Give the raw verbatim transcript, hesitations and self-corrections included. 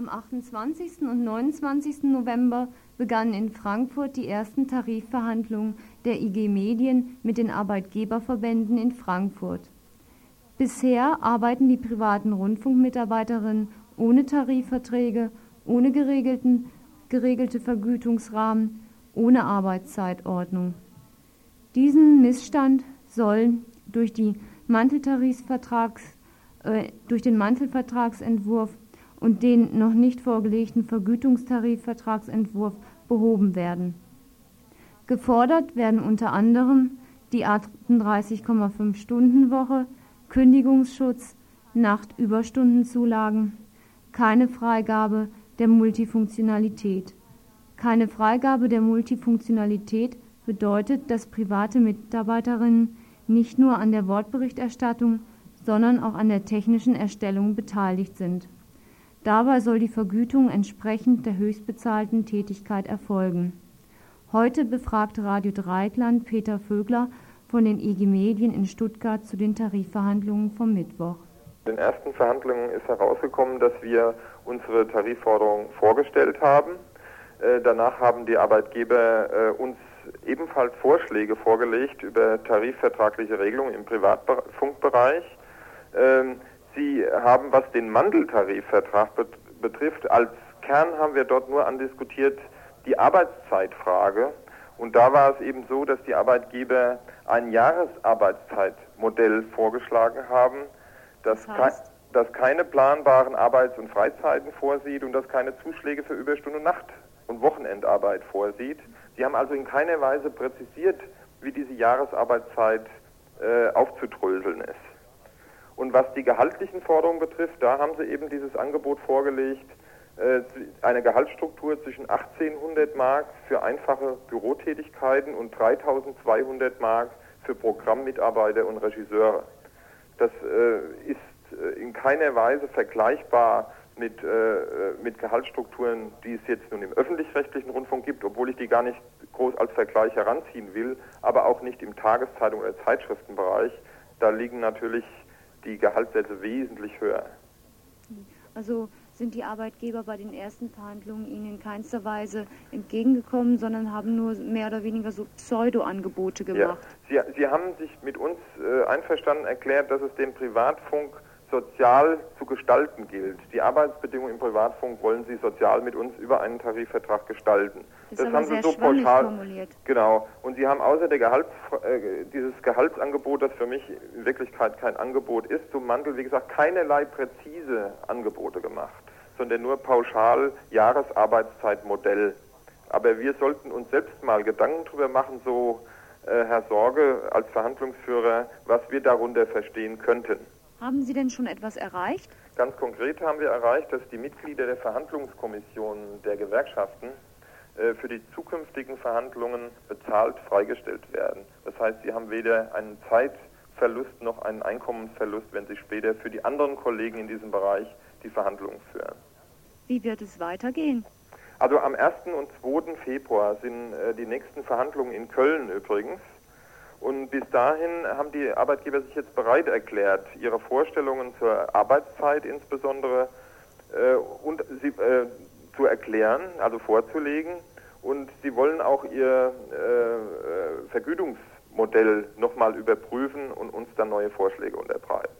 Am achtundzwanzigsten und neunundzwanzigsten November begannen in Frankfurt die ersten Tarifverhandlungen der I G Medien mit den Arbeitgeberverbänden in Frankfurt. Bisher arbeiten die privaten Rundfunkmitarbeiterinnen ohne Tarifverträge, ohne geregelten, geregelte Vergütungsrahmen, ohne Arbeitszeitordnung. Diesen Missstand soll durch, die Manteltarifvertrags, äh, durch den Mantelvertragsentwurf und den noch nicht vorgelegten Vergütungstarifvertragsentwurf behoben werden. Gefordert werden unter anderem die achtunddreißig Komma fünf Stunden Woche, Kündigungsschutz, Nachtüberstundenzulagen, keine Freigabe der Multifunktionalität. Keine Freigabe der Multifunktionalität bedeutet, dass private Mitarbeiterinnen nicht nur an der Wortberichterstattung, sondern auch an der technischen Erstellung beteiligt sind. Dabei soll die Vergütung entsprechend der höchstbezahlten Tätigkeit erfolgen. Heute befragte Radio Dreieckland Peter Vögler von den I G Medien in Stuttgart zu den Tarifverhandlungen vom Mittwoch. In den ersten Verhandlungen ist herausgekommen, dass wir unsere Tarifforderung vorgestellt haben. Äh, danach haben die Arbeitgeber äh, uns ebenfalls Vorschläge vorgelegt über tarifvertragliche Regelungen im Privatfunkbereich. Ähm, Sie haben, was den Manteltarifvertrag betrifft, als Kern haben wir dort nur andiskutiert die Arbeitszeitfrage. Und da war es eben so, dass die Arbeitgeber ein Jahresarbeitszeitmodell vorgeschlagen haben, das, das, heißt? ke das keine planbaren Arbeits- und Freizeiten vorsieht und das keine Zuschläge für Überstunden- und Nacht- und Wochenendarbeit vorsieht. Sie haben also in keiner Weise präzisiert, wie diese Jahresarbeitszeit äh, aufzudröseln ist. Und was die gehaltlichen Forderungen betrifft, da haben sie eben dieses Angebot vorgelegt, äh, eine Gehaltsstruktur zwischen achtzehnhundert Mark für einfache Bürotätigkeiten und dreitausendzweihundert Mark für Programmmitarbeiter und Regisseure. Das äh, ist äh, in keiner Weise vergleichbar mit, äh, mit Gehaltsstrukturen, die es jetzt nun im öffentlich-rechtlichen Rundfunk gibt, obwohl ich die gar nicht groß als Vergleich heranziehen will, aber auch nicht im Tageszeitung- oder Zeitschriftenbereich. Da liegen natürlich die Gehaltssätze wesentlich höher. Also sind die Arbeitgeber bei den ersten Verhandlungen Ihnen in keinster Weise entgegengekommen, sondern haben nur mehr oder weniger so Pseudo-Angebote gemacht? Ja, Sie, Sie haben sich mit uns äh, einverstanden erklärt, dass es den Privatfunk sozial zu gestalten gilt. Die Arbeitsbedingungen im Privatfunk wollen Sie sozial mit uns über einen Tarifvertrag gestalten. Das, das haben Sie so pauschal formuliert. Genau. Und Sie haben außer der Gehalts, äh, dieses Gehaltsangebot, das für mich in Wirklichkeit kein Angebot ist, zum Mantel, wie gesagt, keinerlei präzise Angebote gemacht, sondern nur pauschal Jahresarbeitszeitmodell. Aber wir sollten uns selbst mal Gedanken darüber machen, so äh, Herr Sorge als Verhandlungsführer, was wir darunter verstehen könnten. Haben Sie denn schon etwas erreicht? Ganz konkret haben wir erreicht, dass die Mitglieder der Verhandlungskommission der Gewerkschaften äh, für die zukünftigen Verhandlungen bezahlt freigestellt werden. Das heißt, sie haben weder einen Zeitverlust noch einen Einkommensverlust, wenn sie später für die anderen Kollegen in diesem Bereich die Verhandlungen führen. Wie wird es weitergehen? Also am ersten und zweiten Februar sind äh, die nächsten Verhandlungen in Köln übrigens. Und bis dahin haben die Arbeitgeber sich jetzt bereit erklärt, ihre Vorstellungen zur Arbeitszeit insbesondere äh, und sie, äh, zu erklären, also vorzulegen. Und sie wollen auch ihr äh, Vergütungsmodell nochmal überprüfen und uns dann neue Vorschläge unterbreiten.